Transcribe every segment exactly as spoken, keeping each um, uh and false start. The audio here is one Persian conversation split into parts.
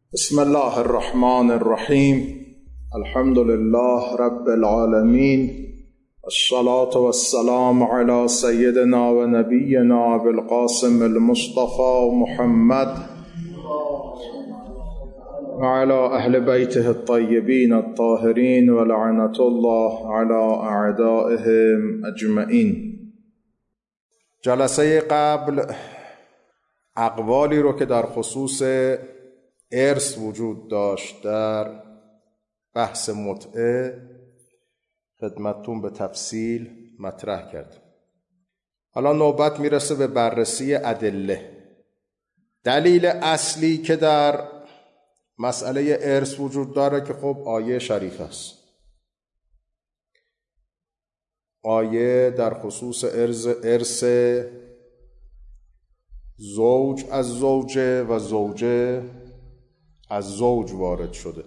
بسم الله الرحمن الرحیم. الحمد لله رب العالمین، الصلاة والسلام على سیدنا و نبینا بالقاسم المصطفى محمد وعلى اهل بیته الطیبین الطاهرین ولعنة الله على اعدائهم اجمعین. جلسه قبل اقوالی رو که در خصوص ارث وجود داشت در بحث متعه خدمتتون به تفصیل مطرح کرد. حالا نوبت میرسه به بررسی ادله. دلیل اصلی که در مسئله ارث وجود داره که خب آیه شریف است. آیه در خصوص ارث ارث زوج از زوجه و زوجه از زوج وارد شده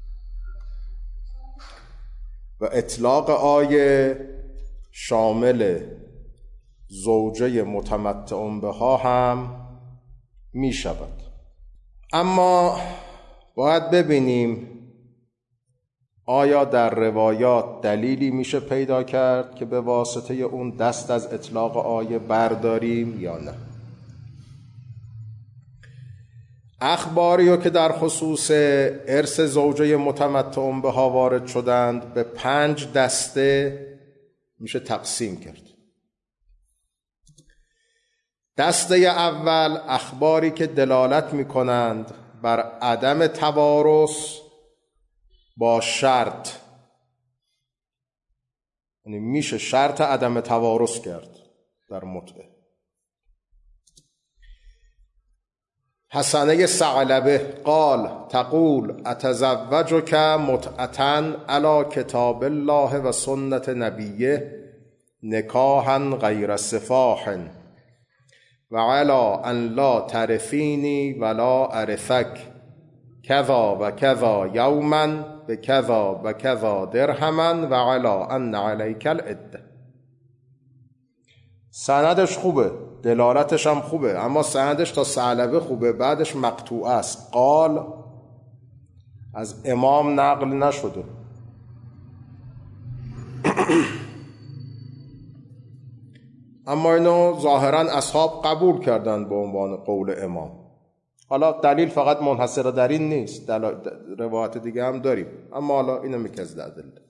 و اطلاق آیه شامل زوجه متمتع بها هم می شود. اما باید ببینیم آیا در روایات دلیلی میشه پیدا کرد که به واسطه اون دست از اطلاق آیه برداریم یا نه. اخباریو که در خصوص ارث زوجه متمتع بها وارد شدند به پنج دسته میشه تقسیم کرد. دسته اول اخباری که دلالت میکنند بر عدم توارث با شرط، یعنی میشه شرط عدم توارث کرد در متعه. حسنه ثعلبه قال تقول اتزوجک متعة علی کتاب الله و سنت نبیه نکاحا غیر سفاح و علی ان لا تعرفینی ولا اعرفک کذا و کذا یوما بکذا و کذا درهما و علی ان علیک العده. سندش خوبه، دلالتش هم خوبه، اما سندش تا ثعلبه خوبه، بعدش مقطوع است. قال از امام نقل نشده. اما اینو ظاهرا اصحاب قبول کردن به عنوان قول امام. حالا دلیل فقط منحصر در این نیست، روایت دیگه هم داریم، اما حالا اینو میکز دلیل.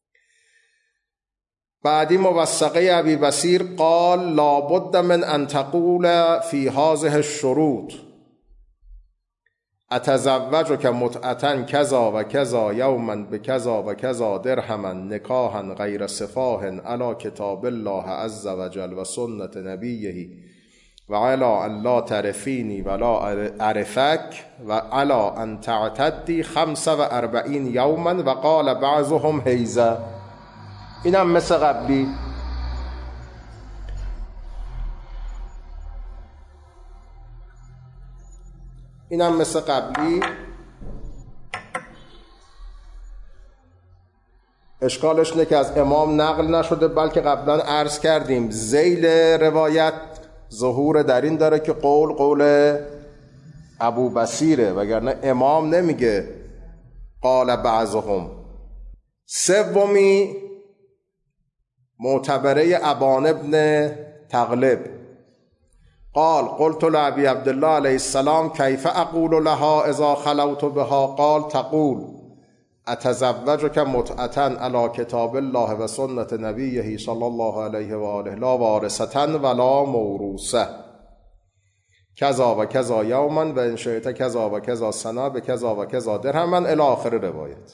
بعدی موثقه ابی بصیر قال لابد من ان تقول فی هذه الشروط اتزوجک متعة کذا و کذا یوما بکذا و کذا درهما نکاحا غیر سفاح علی کتاب الله عز وجل و سنت نبیه و علی ان لا تعرفینی ولا اعرفک و علی ان تعتدی خمس و اربعین یوما و قال بعضهم حیزه. اینم مثل قبلی. اینم مثل قبلی. اشکالش اینه که از امام نقل نشده، بلکه قبلا عرض کردیم ذیل روایت ظهور در این داره که قول قول ابو بصیره، وگرنه امام نمیگه قال بعضهم. سومی معتبره ابان ابن تغلب قال قلت لابی عبدالله علیه السلام کیف اقول لها اذا خلوت بها قال تقول اتزوجک متعة علی کتاب الله و سنت نبیه صلی الله علیه و آله لا وارثة ولا موروثة کذا و کذا یوما و ان شئت کذا و کذا سنه بکذا و کذا درهما الی آخر روایت.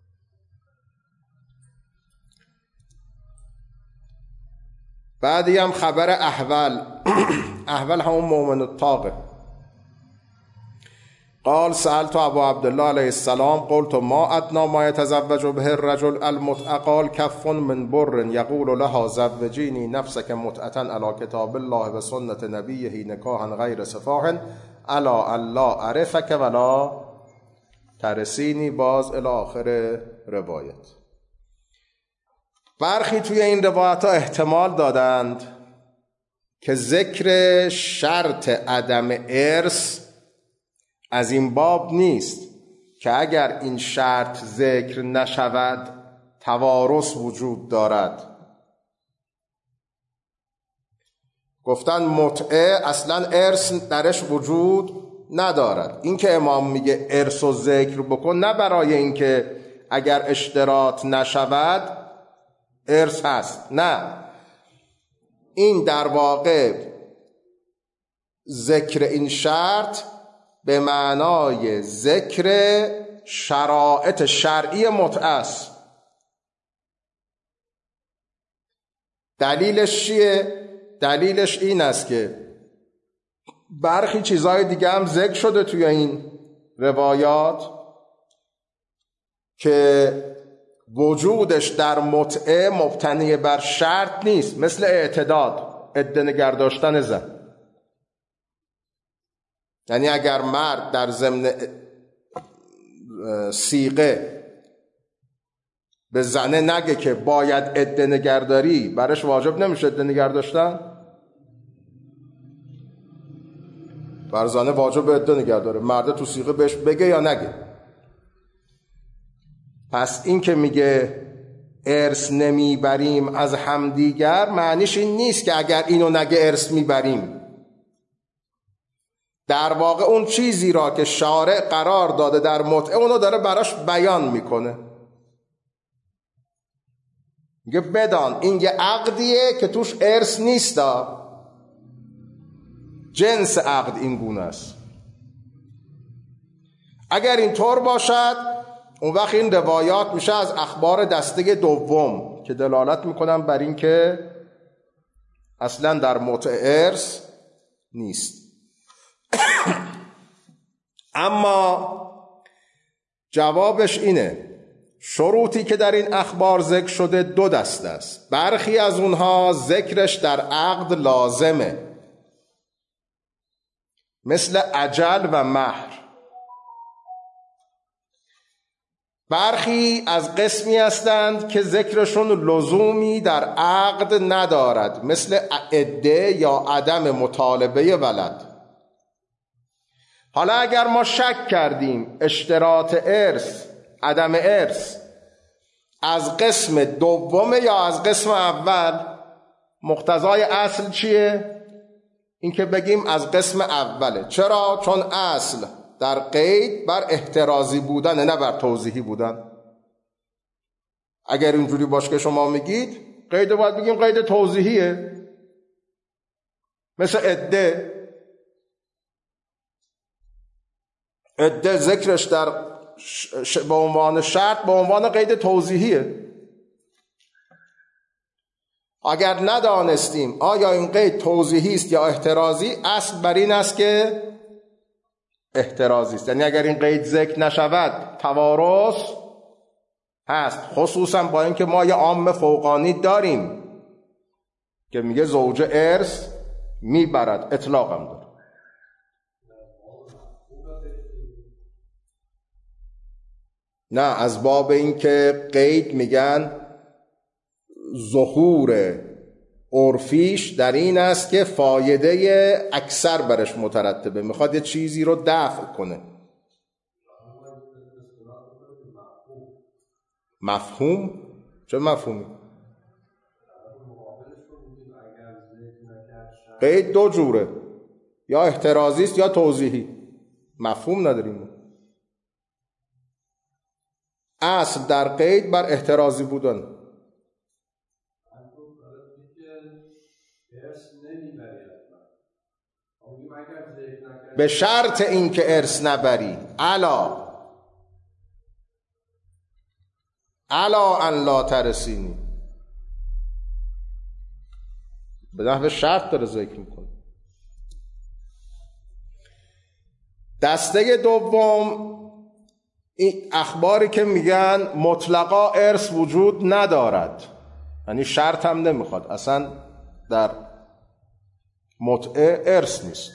بعدی هم خبر احول. احول همون مومن الطاقه. قال سألت ابو عبدالله علیه السلام قلت ما ادنی ما یتزوج به الرجل المتعة قال کف من بر یقول لها زوجینی نفسک متعة علی کتاب الله و سنت نبیه نکاحا غیر سفاح علی ان لا اعرفک ولا ترسینی باز الی آخر روایت. برخی توی این روایت ها احتمال دادند که ذکر شرط عدم ارث از این باب نیست که اگر این شرط ذکر نشود توارث وجود دارد. گفتن متعه اصلا ارث درش وجود ندارد. این که امام میگه ارث و ذکر بکن نه برای اینکه اگر اشتراط نشود ارث هست، نه، این در واقع ذکر این شرط به معنای ذکر شرایط شرعی متعه است. دلیلش چیه؟ دلیلش این است که برخی چیزهای دیگه هم ذکر شده توی این روایات که وجودش در متعه مبتنی بر شرط نیست، مثل اعتداد، عده نگه داشتن زن. یعنی اگر مرد در ضمن صیغه به زنه نگه که باید عده نگهداری، برش واجب نمیشه عده نگه داشتن؟ بر زنه واجب عده نگه داره، مرد تو صیغه بهش بگه یا نگه. پس این که میگه ارث نمیبریم از همدیگر معنیش این نیست که اگر اینو نگه ارث میبریم. در واقع اون چیزی را که شارع قرار داده در متعه اونو داره براش بیان میکنه. میگه بدان این یه عقدیه که توش ارث نیستا، جنس عقد این گونه است. اگر اینطور باشد اون وقت این روایات میشه از اخبار دسته دوم که دلالت میکنن بر این که اصلا در متعه ارث نیست. اما جوابش اینه شروطی که در این اخبار ذکر شده دو دسته است. برخی از اونها ذکرش در عقد لازمه، مثل اجل و مهر. برخی از قسمی هستند که ذکرشون لزومی در عقد ندارد، مثل عده یا عدم مطالبه ولد. حالا اگر ما شک کردیم اشتراط ارث، عدم ارث از قسم دومه یا از قسم اول، مقتضای اصل چیه؟ این که بگیم از قسم اوله. چرا؟ چون اصل در قید بر احترازی بودن نه بر توضیحی بودن. اگر اینجوری باشه که شما میگید قید باید بگیم قید توضیحیه، مثل عده. عده ذکرش در ش... به عنوان شرط به عنوان قید توضیحیه. اگر ندانستیم آیا این قید توضیحی است یا احترازی، اصل بر این است که احترازی است. یعنی اگر این قید ذکر نشود توارث هست، خصوصا با اینکه ما یه عام فوقانی داریم که میگه زوجه ارث میبرد، اطلاق هم داره. نه، از باب این که قید میگن ظهور عرفیش در این است که فایده اکثر برش مترتبه، میخواد یه چیزی رو دفع کنه. مفهوم؟ چه مفهومی؟ قید دو جوره، یا احترازی است یا توضیحی. مفهوم نداریم. اصل در قید بر احترازی بودن. به شرط این که ارث نبری، علا علا ان لا ترسینی، به نحو شرط داره ذکر میکنه. دسته دوم این اخباری که میگن مطلقا ارث وجود ندارد، یعنی شرط هم نمیخواد، اصلا در متعه ارث نیست.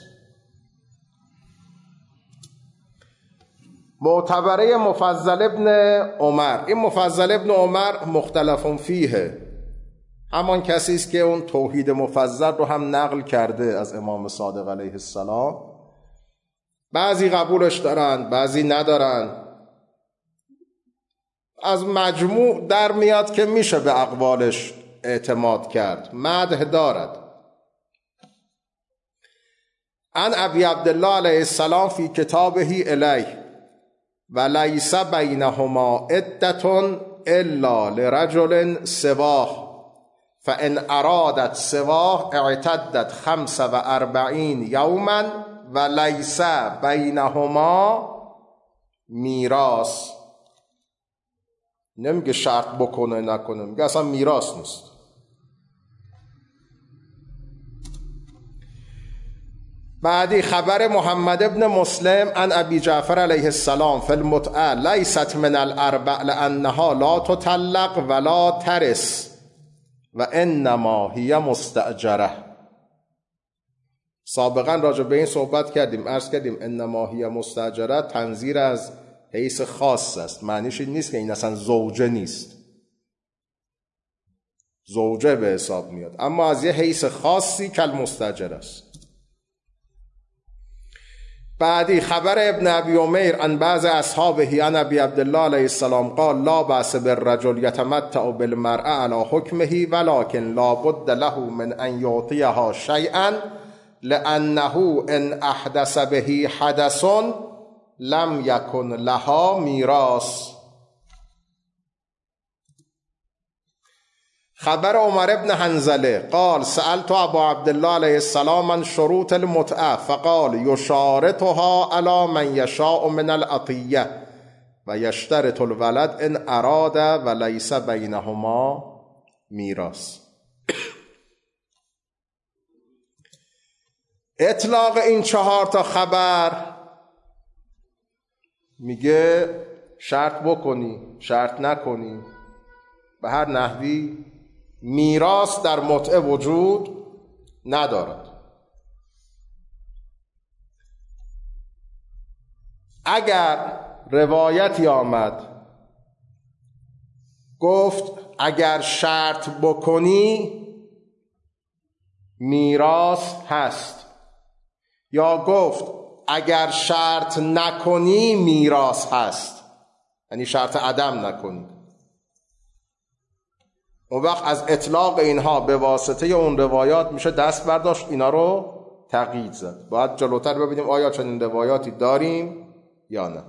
معتبره مفضل ابن عمر. این مفضل ابن عمر مختلف فیه، همان کسی است که اون توحید مفضل رو هم نقل کرده از امام صادق علیه السلام بعضی قبولش دارن، بعضی ندارن. از مجموع در میاد که میشه به اقوالش اعتماد کرد، مدح دارد. عن ابی عبدالله علیه السلام فی کتابه الیه و لیس بینهما عدة الا لرجل سواه فان ارادت سواه اعتدت خمس و اربعین یوما و لیس بینهما میراث. نمیگه شرط بکنه نکنه، میگه اصلا میراث نیست. بعدی خبر محمد ابن مسلم عن ابی جعفر علیه السلام فی المتعه لیست من الاربع لانها لا تطلق ولا ترث و انما هی مستاجره. سابقا راجع به این صحبت کردیم، عرض کردیم انما هی مستاجره تنظیر از حیث خاص است، معنیش این نیست که این اصلا زوجه نیست، زوجه به حساب میاد، اما از یه حیث خاصی کل مستاجر است. بعدی خبر ابن ابی امیر عن بعض اصحابه عن ابی عبدالله علیه السلام قال لا بأس بالرجل یتمتع بالمرأة على حکمه ولكن لا بد له من ان یعطیها شیئا لانه ان احدث به حدث لم یکن لها میراث. خبر عمر ابن حنظله قال سألت ابا عبدالله علیه السلام عن شروط المتعه فقال یشارطها علی من یشاء من العطیه و یشترط الولد ان اراد و لیس بینهما میراث. اطلاق این چهار تا خبر میگه شرط بکنی شرط نکنی به هر نحوی میراث در متعه وجود ندارد. اگر روایتی آمد گفت اگر شرط بکنی میراث هست، یا گفت اگر شرط نکنی میراث هست، یعنی شرط عدم نکنی، اون وقت از اطلاق اینها به واسطه اون روایات میشه دست برداشت، اینا رو تقیید زد. باید جلوتر ببینیم آیا چنین روایاتی داریم یا نه.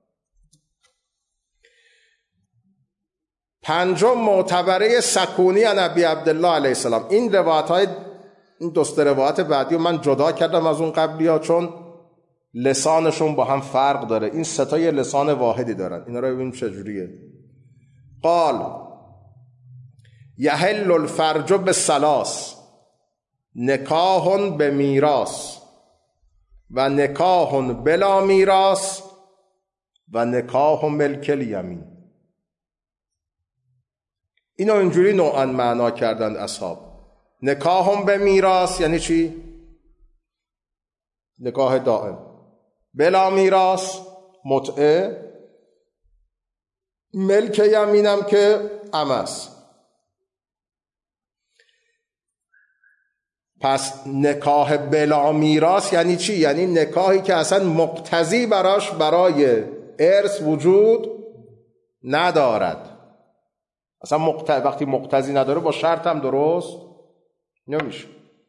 پنجم معتبره سکونی عن ابی عبدالله علیه السلام. این روایت های این دوست روایت بعدی رو من جدا کردم از اون قبلی ها چون لسانشون با هم فرق داره. این سه تا یه لسان واحدی دارن. اینا رو ببینیم چجوریه. قال یحل الفرج بالثلاث نکاح بمیراث و نکاح بلا میراث و نکاح ملک الیمین. اینو اینجوری نوعا معنا کردند اصحاب. نکاح به میراث یعنی چی؟ نکاح دائم. بلا میراث متعه. ملک یمینم که امس. پس نکاح بلا میراث یعنی چی؟ یعنی نکاحی که اصلا مقتضی براش برای ارث وجود ندارد. اصلا مقتضی وقتی مقتضی نداره با شرط هم درست نمیشه.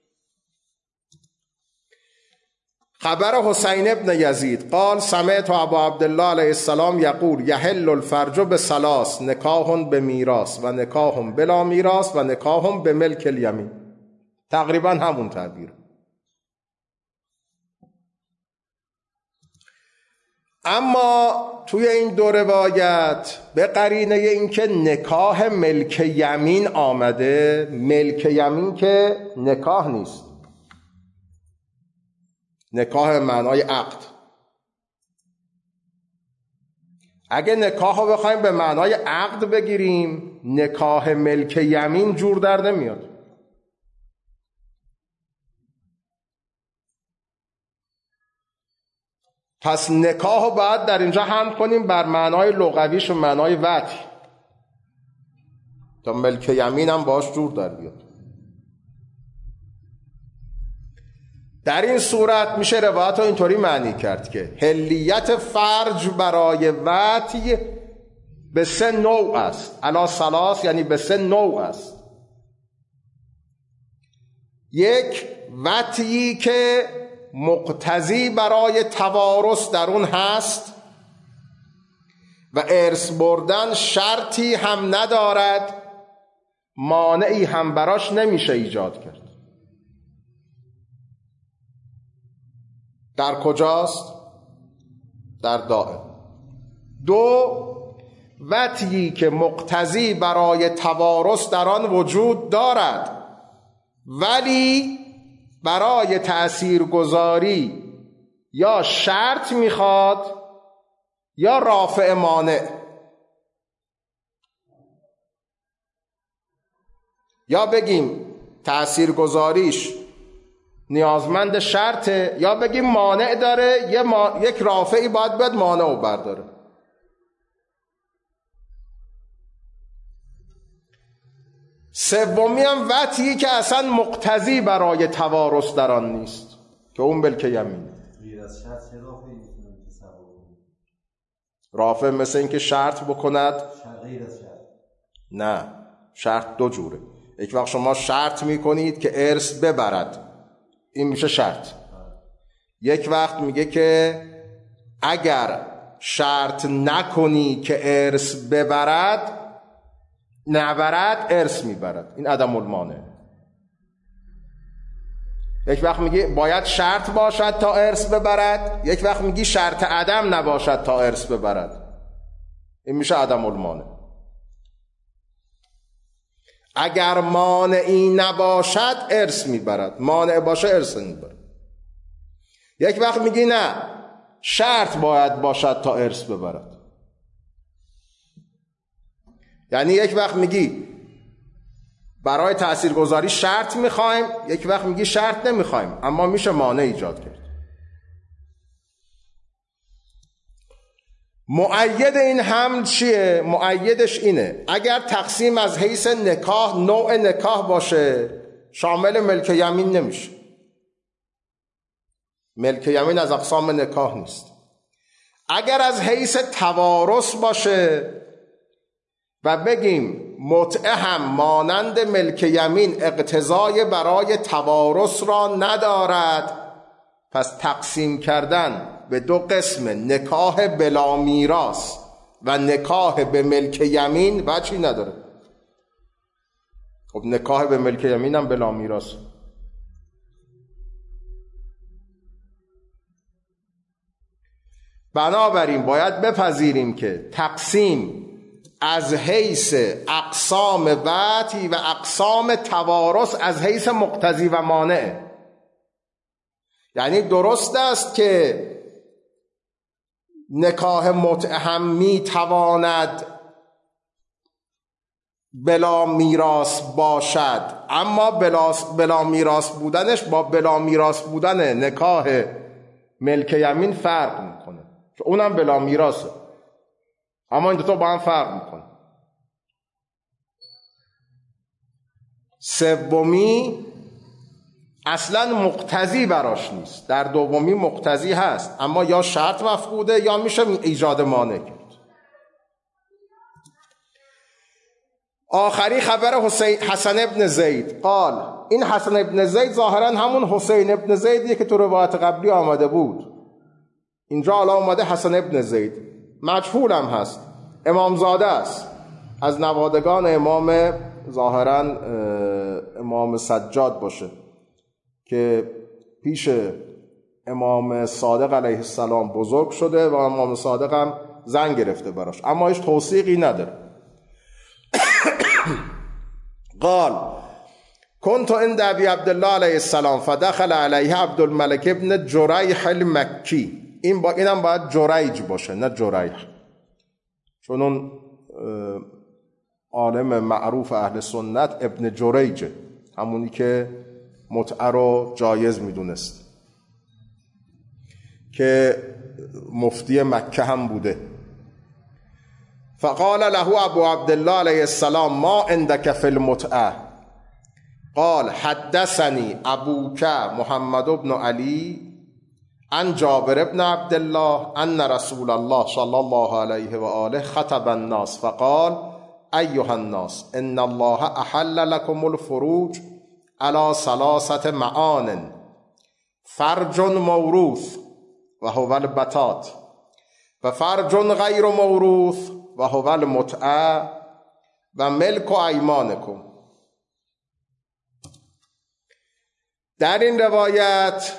خبر حسین ابن یزید قال سمعت ابا عبدالله علیه السلام یقول یحل الفرج بثلاث نکاح بمیراث و نکاح بلا میراث و نکاح بملک الیمین. تقریبا همون تعبیر. اما توی این دو روایت به قرینه این که نکاح ملک یمین آمده، ملک یمین که نکاح نیست، نکاح معنای عقد. اگه نکاح رو بخوایم به معنای عقد بگیریم، نکاح ملک یمین جور در نمیاد. پس نکاح رو باید در اینجا هم کنیم بر معنای لغویش و معنای وطی تا ملک یمین هم باش جور در بیاد. در این صورت میشه روایت رو اینطوری معنی کرد که حلیت فرج برای وطی به سه نوع است. علا ثلاث یعنی به سه نوع است. یک، وطیی که مقتضی برای توارث در اون هست و ارث بردن شرطی هم ندارد، مانعی هم براش نمیشه ایجاد کرد. در کجاست؟ در دائم. دو، وطیی که مقتضی برای توارث در آن وجود دارد ولی برای تأثیرگذاری یا شرط میخواد یا رافع مانع، یا بگیم تأثیرگذاریش نیازمند شرطه یا بگیم مانع داره، یه ما... یک رافعی باید باید مانع رو برداره. سومی هم وطیی که اصلا مقتضی برای توارث در آن نیست که اون ملک یمین. رافع مثل این که شرط بکند، نه، شرط دو جوره. یک وقت شما شرط میکنید که ارث ببرد، این میشه شرط. یک وقت میگه که اگر شرط نکنی که ارث ببرد، نبرد ارث میبرد، این عدم المانع. یک وقت میگی باید شرط باشد تا ارث ببرد، یک وقت میگی شرط عدم نباشد تا ارث ببرد، این میشه عدم المانع. اگر مانعی نباشد ارث میبرد، مانع باشه ارث میبرد. یک وقت میگی نه، شرط باید باشد تا ارث ببرد. یعنی یک وقت میگی برای تأثیرگذاری شرط میخوایم، یک وقت میگی شرط نمیخوایم، اما میشه مانع ایجاد کرد. مؤید این حمل چیه؟ مؤیدش اینه اگر تقسیم از حیث نکاح، نوع نکاح باشه، شامل ملک یمین نمیشه. ملک یمین از اقسام نکاح نیست. اگر از حیث توارث باشه و بگیم متعه هم مانند ملک یمین اقتضای برای توارث را ندارد، پس تقسیم کردن به دو قسم، نکاح بلا میراث و نکاح به ملک یمین، وجهی نداره. خب نکاح به ملک یمین هم بلا میراث. بنابراین باید بپذیریم که تقسیم از حیث اقسام وطی و اقسام توارث از حیث مقتضی و مانع. یعنی درست است که نکاح متعه هم می تواند بلا میراث باشد، اما بلا, بلا میراث بودنش با بلا میراث بودن نکاح ملک یمین فرق میکنه، که اونم بلا میراثه، اما این دوتا با هم فرق میکنه. سومی اصلا مقتضی براش نیست، در دومی مقتضی هست اما یا شرط مفقوده یا میشه ایجاد مانع کرد. آخری خبر حسین حسن ابن زید قال، این حسن ابن زید ظاهرا همون حسین ابن زیدیه که تو روایت قبلی آمده بود. اینجا حالا آمده حسن ابن زید، مجهول هم هست، امامزاده است، از نوادگان امام ظاهرا امام سجاد باشه که پیش امام صادق علیه السلام بزرگ شده و امام صادق هم زن گرفته براش، اما هیچ توثیقی نداره. قال كنت عند ابي عبد الله علیه السلام فدخل علیه عبد الملك ابن جریح المکی. این با اینم باید جریج باشه نه جریح، چون اون عالم معروف اهل سنت ابن جریجه، همونی که متعه رو جایز میدونست، که مفتی مکه هم بوده. فقال له ابو عبدالله علیه السلام ما عندك فی المتعه، قال حدثني ابوک محمد بن علی عن جابر بن عبد الله ان رسول الله صلی الله علیه و آله خطب الناس فقال ایها الناس ان الله احل لكم الفروج على ثلاثه معان فرج موروث و هو البتات و فرج غیر موروث و هو المتعه و ملک ایمانکم. در این روایت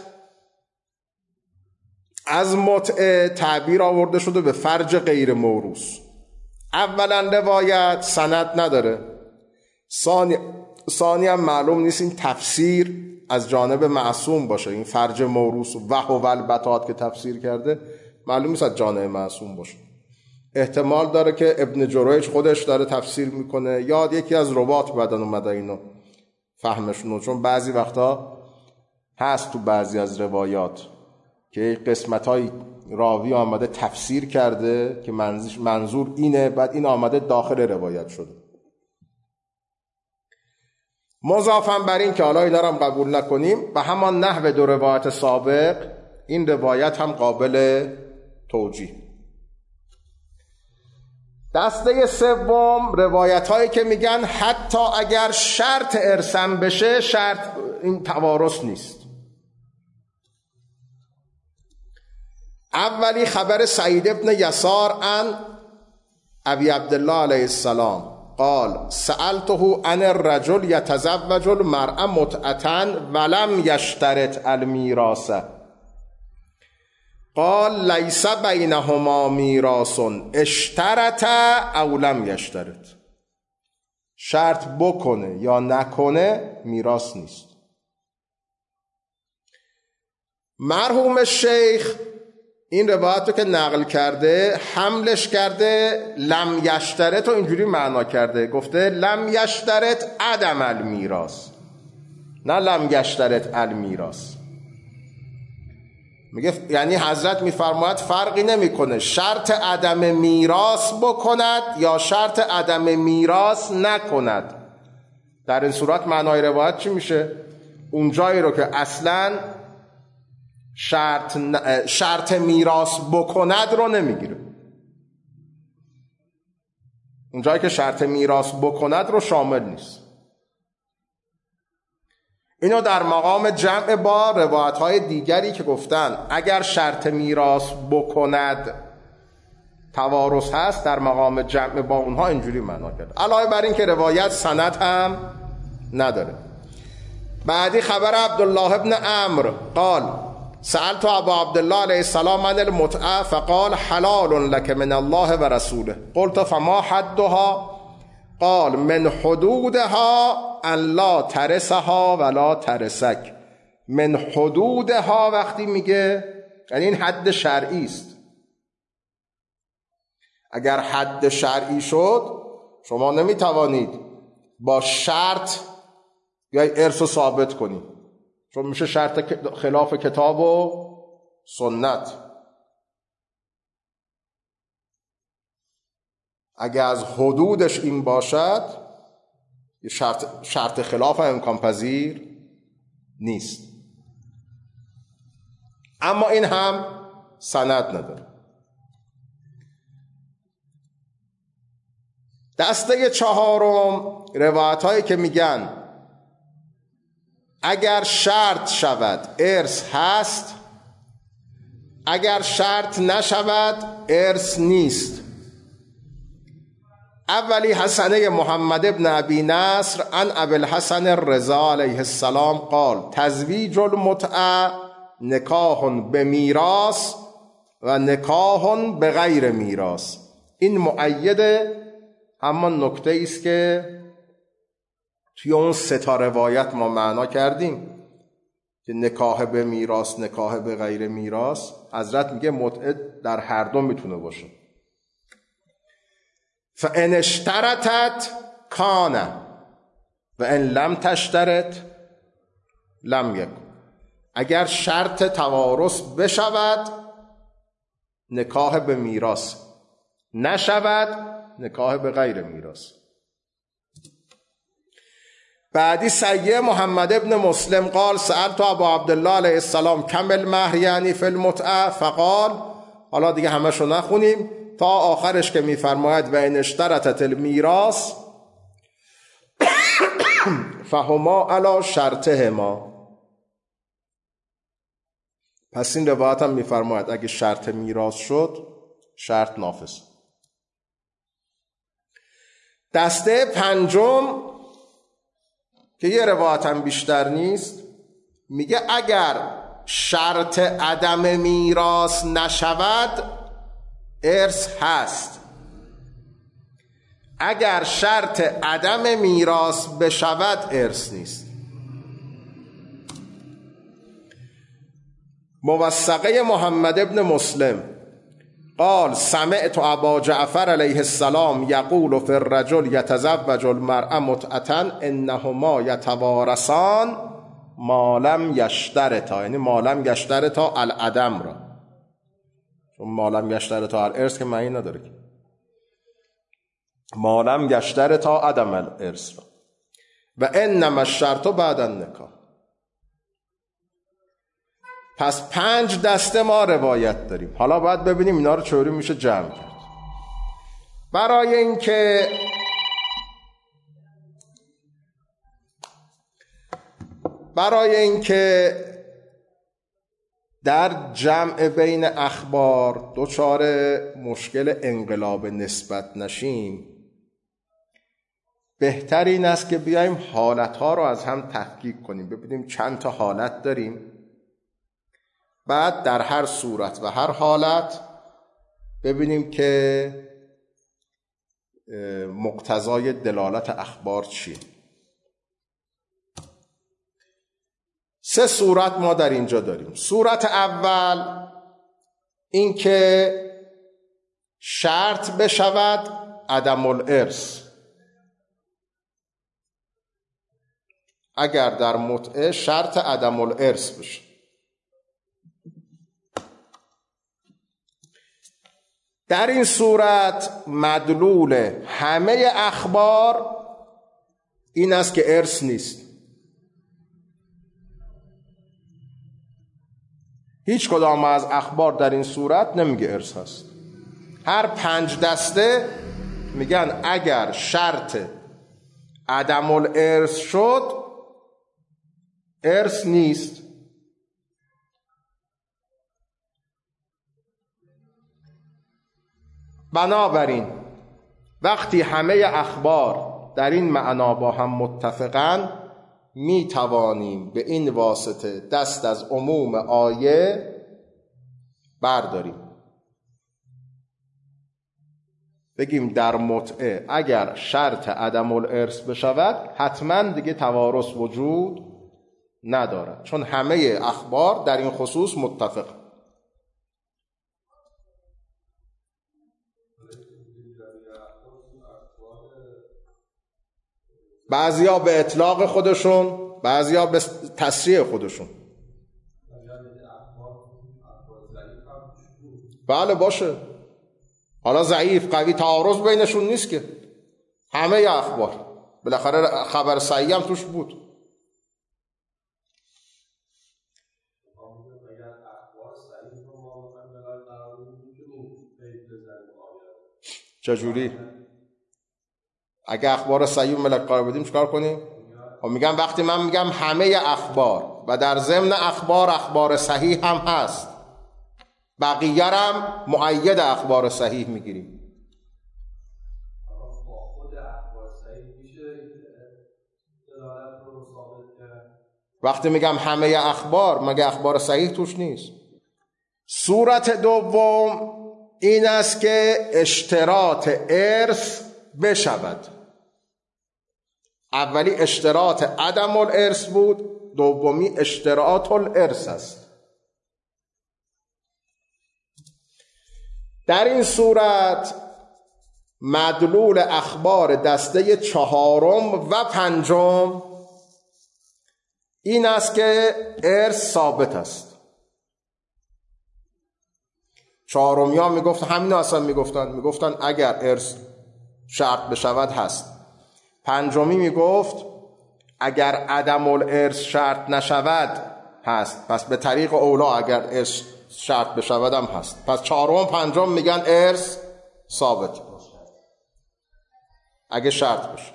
از متعه تعبیر آورده شده به فرج غیر موروث. اولا روایت سند نداره، ثانی ثانی هم معلوم نیست این تفسیر از جانب معصوم باشه. این فرج موروث و هو البتات که تفسیر کرده معلوم نیست از جانب معصوم باشه. احتمال داره که ابن جریج خودش داره تفسیر میکنه یا یکی از روات بدن اومده اینو فهمشونو، چون بعضی وقتا هست تو بعضی از روایات که قسمت های راوی آمده تفسیر کرده که منظور اینه، بعد این آمده داخل روایت شده. مضافاً بر این که حالا اینا رو هم قبول نکنیم، به همان نحو دو روایت سابق این روایت هم قابل توجیه. دسته سوم روایت هایی که میگن حتی اگر شرط ارثم بشه شرط این توارث نیست. اولی خبر سعید ابن یسار عن ابی عبدالله علیه السلام قال سألته عن الرجل یتزوج المرأة متعة ولم یشترط المیراث قال لیس بینهما میراث اشترط او لم یشترط. شرط بکنه یا نکنه میراث نیست. مرحوم شیخ این روایت رو که نقل کرده حملش کرده لم یشترط رو اینجوری معنا کرده، گفته لم یشترط عدم المیراث، نه لم یشترط المیراث. میگه یعنی حضرت میفرماید فرقی نمیکنه شرط عدم میراث بکند یا شرط عدم میراث نکند. در این صورت معنای روایت چی میشه؟ اون جایی رو که اصلاً شرط شرط میراث بکند رو نمیگیره، اون جایی که شرط میراث بکند رو شامل نیست. اینو در مقام جمع با روایت‌های دیگری که گفتن اگر شرط میراث بکند توارث هست، در مقام جمع با اونها اینجوری معنا کرد. علاوه بر این که روایت سند هم نداره. بعدی خبر عبدالله ابن عمرو قال سألت ابا عبدالله علیه السلام عن المتعه فقال حلال لك من الله و رسوله قلت فما حدها قال من حدودها ان لا ترثها ولا ترثک. من حدودها وقتی میگه یعنی این حد شرعی است. اگر حد شرعی شد شما نمیتوانید با شرط یا ارث رو ثابت کنید، چون میشه شرط خلاف کتاب و سنت. اگه از حدودش این باشد شرط, شرط خلاف امکان پذیر نیست. اما این هم سند نداره. دسته چهارم روایت هایی که میگن اگر شرط شود ارث هست، اگر شرط نشود ارث نیست. اولی حسنه محمد ابن ابی نصر عن ابی الحسن الرضا علیه السلام قال تزویج المتعه نکاح بمیراث و نکاح بغیر میراث. این مؤید همان نکته است که توی اون سه تا روایت ما معنا کردیم که نکاح به میراث نکاح به غیر میراث. حضرت میگه متعه در هر دو میتونه باشه. فان اشترطت کان و ان لم تشترط لم یکن. اگر شرط توارث بشود نکاح به میراث، نشود نکاح به غیر میراث. بعدی سیه محمد ابن مسلم قال سألت ابا عبدالله علیه السلام کم المهر یعنی فی المتعه فقال، حالا دیگه همشو نخونیم تا آخرش که میفرماید و ان اشترطت المیراث فهما علی شرطهما. پس این روایت هم میفرماید اگه شرط میراث شد شرط نافذ. دسته پنجم که یه روایت هم بیشتر نیست، میگه اگر شرط عدم میراث نشود ارث هست، اگر شرط عدم میراث بشود ارث نیست. موثقه محمد ابن مسلم قال سمعت ابا جعفر علیه السلام یقول فی الرجل یتزوج المرأة متعة انهما یتوارثان ما لم یشترطا، یعنی ما لم یشترطا العدم را، چون ما لم یشترطا الارث که معنی نداره که ما لم یشترطا عدم الارث را و انما الشرط بعد النکاح. پس پنج دسته ما روایت داریم. حالا باید ببینیم اینا رو چطوری میشه جمع کرد. برای اینکه برای اینکه در جمع بین اخبار دچار مشکل انقلاب نسبت نشیم، بهتر این است که بیایم حالتها رو از هم تفکیک کنیم، ببینیم چند تا حالت داریم، بعد در هر صورت و هر حالت ببینیم که مقتضای دلالت اخبار چیه. سه صورت ما در اینجا داریم. صورت اول این که شرط بشود عدم الارث، اگر در متعه شرط عدم الارث بشه. در این صورت مدلول همه اخبار این است که ارث نیست. هیچ کدام از اخبار در این صورت نمیگه ارث هست. هر پنج دسته میگن اگر شرط عدم الارث شد ارث نیست. بنابراین وقتی همه اخبار در این معنا با هم متفقن می توانیم به این واسطه دست از عموم آیه برداریم، بگیم در متعه اگر شرط عدم الارث بشود حتما دیگه توارث وجود ندارد، چون همه اخبار در این خصوص متفق. بعضیا به اطلاق خودشون، بعضیا به تصریح خودشون. بله باشه، حالا ضعیف قوی تعارض بینشون نیست که، همه اخبار بالاخره خبر صحیح هم توش بود. چجوری؟ اگه اخبار صحیح ملک قرار بدیم چیکار کنیم؟ و میگم وقتی من میگم همه اخبار و در ضمن اخبار اخبار صحیح هم هست، بقیه هم مؤید اخبار صحیح میگیریم. وقتی میگم همه اخبار مگه اخبار صحیح توش نیست؟ صورت دوم این است که اشتراط ارث بشود. اولی اشتراط عدم الارث بود، دومی اشتراط الارث است. در این صورت مدلول اخبار دسته چهارم و پنجم این است که ارث ثابت است. چهارمی ها میگفت همین اصلا میگفتن میگفتن اگر ارث شرط بشود هست. پنجمی میگفت اگر عدم الارث شرط نشود هست، پس به طریق اولا اگر ارث شرط بشود هم هست. پس چهارم و پنجم میگن ارث ثابت اگه شرط بشه.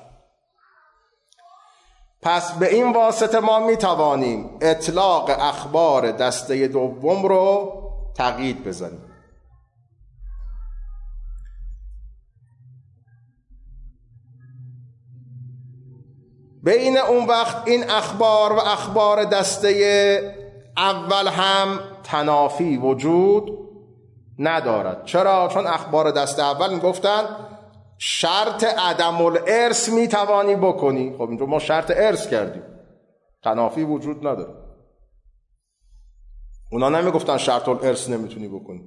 پس به این واسطه ما میتوانیم اطلاق اخبار دسته دوم رو تقیید بزنیم. بین اون وقت این اخبار و اخبار دسته اول هم تنافی وجود ندارد. چرا؟ چون اخبار دسته اول میگفتن شرط عدم الارث میتوانی بکنی. خب اینجا ما شرط ارث کردیم، تنافی وجود نداره. اونا نمیگفتن شرط الارث نمیتونی بکنی.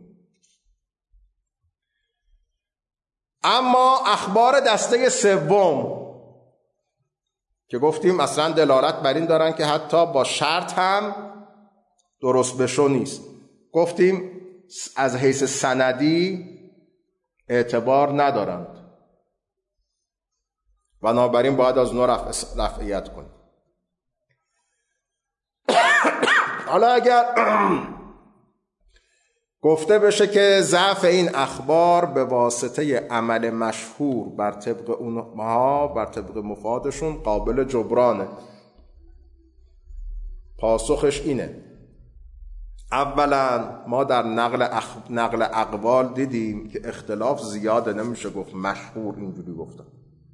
اما اخبار دسته سوم که گفتیم اصلا دلالت بر این دارن که حتی با شرط هم درست بشو نیست. گفتیم از حیث سندی اعتبار ندارند، بنابراین باید از نوع رفع رفعیت کنیم. حالا اگر گفته بشه که ضعف این اخبار به واسطه عمل مشهور بر طبق اونها، بر طبق مفادشون قابل جبرانه، پاسخش اینه: اولا ما در نقل اخ... نقل اقوال دیدیم که اختلاف زیاده، نمیشه گفت مشهور اینجوری گفتن.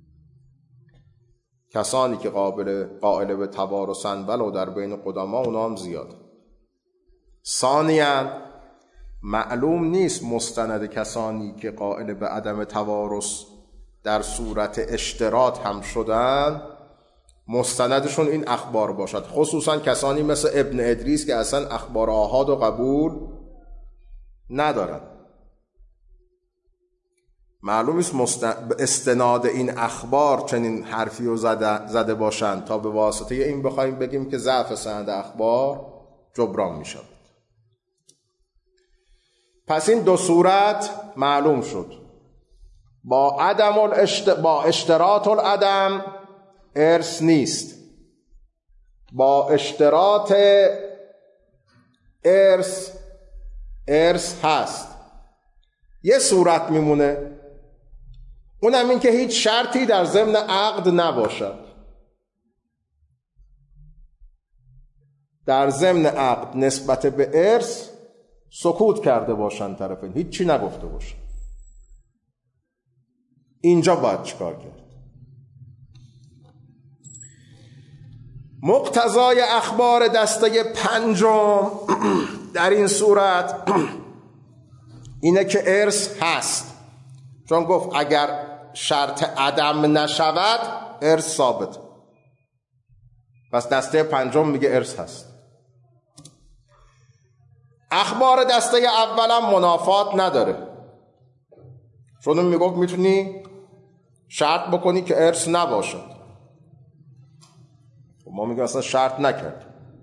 کسانی که قابل قائل به توارثن ولو در بین قدما اونا هم زیاده. ثانیاً معلوم نیست مستند کسانی که قائل به عدم توارث در صورت اشتراط هم شدن مستندشون این اخبار باشد، خصوصا کسانی مثل ابن ادریس که اصلا اخبار آحاد و قبول ندارن. معلوم نیست مستند... استناد این اخبار چنین حرفی رو زده, زده باشند تا به واسطه این بخوایم بگیم که ضعف سند اخبار جبران می شود. پس این دو صورت معلوم شد. با عدم الاشت... با اشتراط العدم ارث نیست، با اشتراط ارث ارث هست. یه صورت میمونه، اونم این که هیچ شرطی در ضمن عقد نباشد. در ضمن عقد نسبت به ارث سکوت کرده باشن طرفین، هیچ چی نگفته باشن. اینجا باید چیکار کرد؟ مقتضای اخبار دسته پنجم در این صورت اینه که ارث هست، چون گفت اگر شرط عدم نشود ارث ثابت. پس دسته پنجم میگه ارث هست. اخبار دسته اولم منافات نداره، چون میگفت میتونی شرط بکنی که ارث نباشد. ما میگم اصلا شرط نکرد.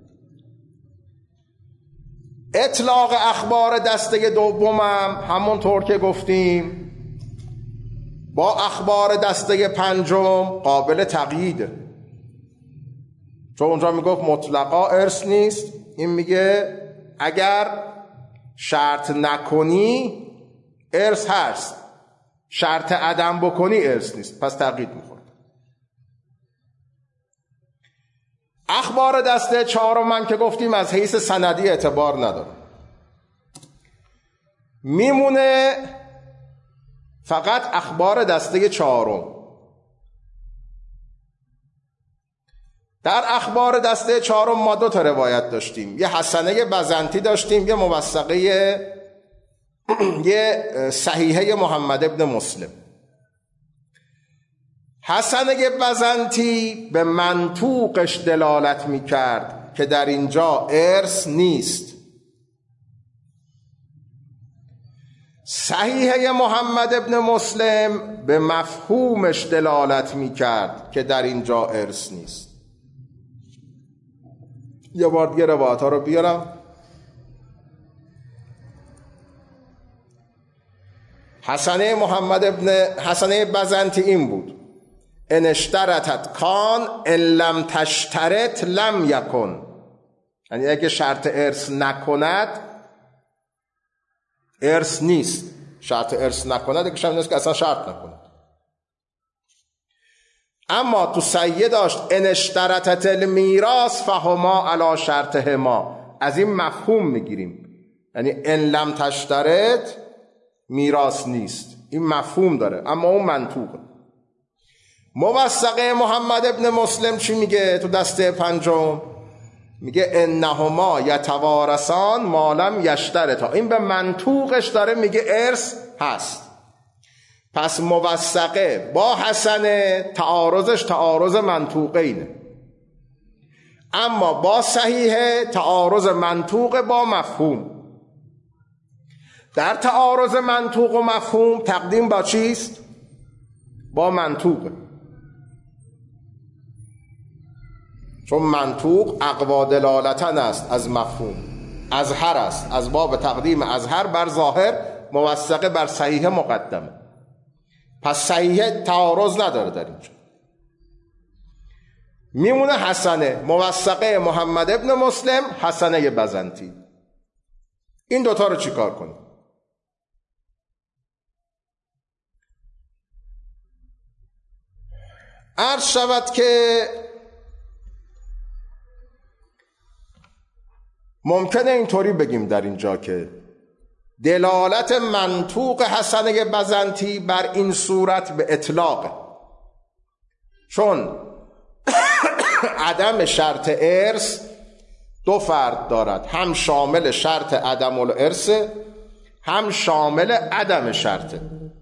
اطلاق اخبار دسته دومم همونطور که گفتیم با اخبار دسته پنجم قابل تقییده، چون اونجا میگفت مطلقا ارث نیست، این میگه اگر شرط نکنی ارث هست، شرط عدم بکنی ارث نیست، پس تقیید میخوره. اخبار دسته چهارم من که گفتیم از حیث سندی اعتبار نداره، میمونه فقط اخبار دسته چهارم. در اخبار دسته چهارم ما دو تا روایت داشتیم، یه حسنه بزنتی داشتیم، یه موثقه یه صحیحه محمد ابن مسلم. حسنه بزنتی به منطوقش دلالت می کرد که در اینجا ارث نیست. صحیحه محمد ابن مسلم به مفهومش دلالت می کرد که در اینجا ارث نیست. یه بار دیگه روایت ها رو بیارم. حسنه محمد ابن حسنه بزنتی این بود ان اشترطت کان ان لم تشترط لم یکن، یعنی اگه شرط ارث نکند ارث نیست. شرط ارث نکند اگه شرط نیست که اصلا شرط نکند. اما تو سیه داشت ان اشترطت المیراث فهما علی شرطهما، از این مفهوم میگیریم، یعنی ان لم تشترط میراث نیست، این مفهوم داره اما اون منطوقه. موثقه محمد ابن مسلم چی میگه تو دسته پنجم؟ میگه انهما یتوارثان ما لم یشترطا، این به منطوقش داره میگه ارث هست. پس موثقه با حسنه تعارضش تعارض منطوقه اینه، اما با صحیحه تعارض منطوق با مفهوم. در تعارض منطوق و مفهوم تقدیم با چیست؟ با منطوق، چون منطوق اقوا دلالتن است از مفهوم، اظهر است، از باب تقدیم اظهر بر ظاهر، موثقه بر صحیحه مقدمه. پس صحیحه تعارض نداره در اینجا، میمونه حسنه. موثقه محمد ابن مسلم، حسنه بزنتی. این دوتا رو چیکار کنیم؟ عرض شود که ممکنه اینطوری بگیم در اینجا که دلالت منطوق حسنه بزنتی بر این صورت به اطلاقه، چون عدم شرط ارث دو فرد دارد، هم شامل شرط عدم الارث، هم شامل عدم شرطه.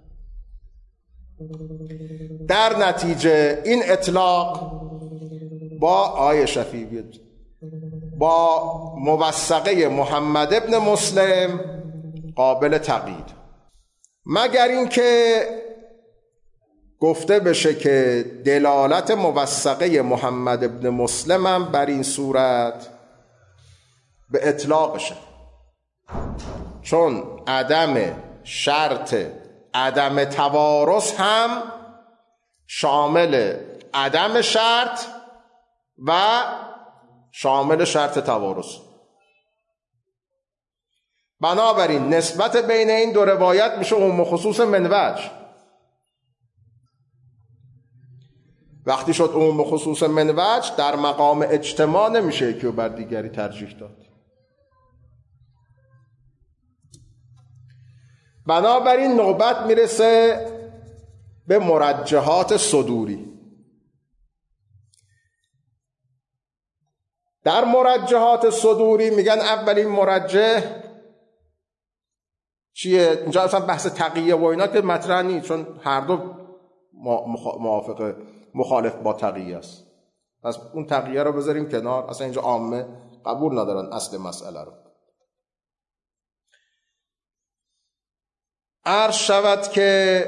در نتیجه این اطلاق با آیه شفیع بیاد با موثقه محمد ابن مسلم قابل تقیید، مگر اینکه گفته بشه که دلالت موثقه محمد ابن مسلم هم بر این صورت به اطلاقشه، چون عدم شرط عدم توارث هم شامل عدم شرط و شامل شرط توارث. بنابراین نسبت بین این دو روایت میشه عموم خصوص من وجه. وقتی شد عموم خصوص من وجه، در مقام اجتماع نمیشه یکی بر دیگری ترجیح داد. بنابراین نوبت میرسه به مرجحات صدوری. در مرجحات صدوری میگن اولین مرجح چیه؟ اینجا اصلا بحث تقیه و اینا که مطرح نیست، چون هر دو موافق مخالف با تقیه است. پس اون تقیه رو بذاریم کنار، اصلا اینجا عامه قبول ندارن اصل مسئله رو. عرض شود که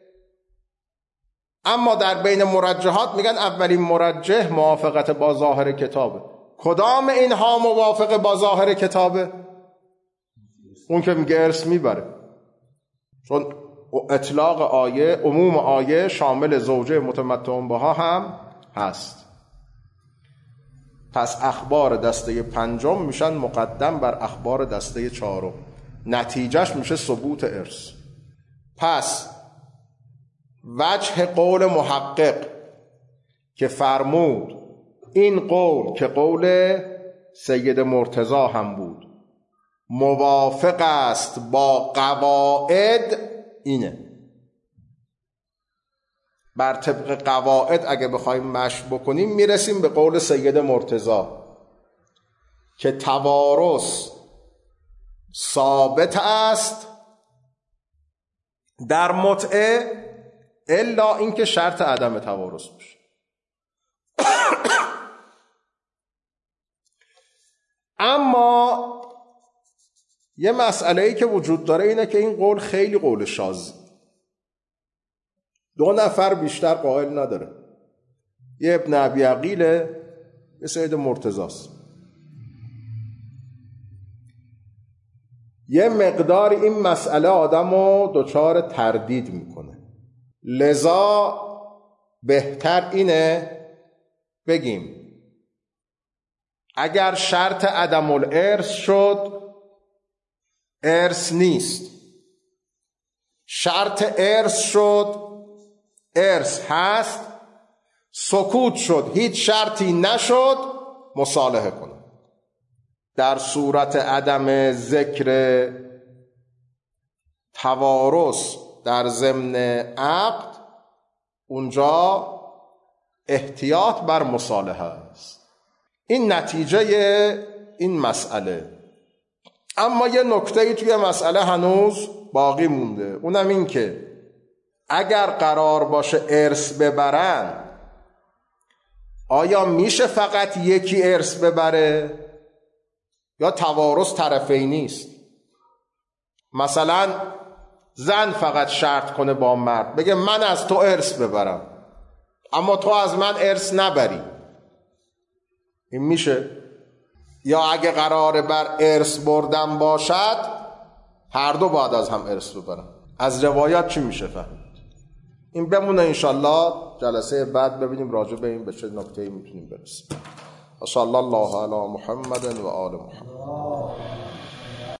اما در بین مرجحات میگن اولین مرجح موافقت با ظاهر کتابه. کدام اینها موافق با ظاهر کتابه؟ اون که میگه ارث میبره، چون اطلاق آیه، عموم آیه شامل زوجه متمتع بها هم هست. پس اخبار دسته پنجم میشن مقدم بر اخبار دسته چهارم، نتیجهش میشه ثبوت ارث. پس وجه قول محقق که فرمود این قول که قول سید مرتضی هم بود موافق است با قواعد، اینه. بر طبق قواعد اگه بخوایم مشی بکنیم میرسیم به قول سید مرتضی که توارث ثابت است در متعه الا اینکه شرط عدم توارث باشه. اما یه مسئله‌ای که وجود داره اینه که این قول خیلی قول شاذ، دو نفر بیشتر قائل نداره، یه ابن ابی عقیله، یه سید مرتضی است. یه مقدار این مسئله آدمو دچار تردید میکنه، لذا بهتر اینه بگیم اگر شرط عدم الارث شد ارث نیست، شرط ارث شد ارث هست، سکوت شد هیچ شرطی نشد، مصالحه کنه. در صورت عدم ذکر توارث در ضمن عقد اونجا احتیاط بر مصالحه است. این نتیجه این مسئله. اما یه نکته‌ای توی مسئله هنوز باقی مونده، اونم این که اگر قرار باشه ارث ببرن آیا میشه فقط یکی ارث ببره یا توارث طرفی نیست؟ مثلا زن فقط شرط کنه با مرد بگه من از تو ارث ببرم اما تو از من ارث نبری، این میشه؟ یا اگه قراره بر ارث بردن باشد هر دو باید از هم ارث ببرن؟ از روایات چی میشه فهمید؟ این بمونه، انشالله جلسه بعد ببینیم راجع به این به چه نکته‌ای میتونیم برسیم. صلی الله علی محمد و آل محمد.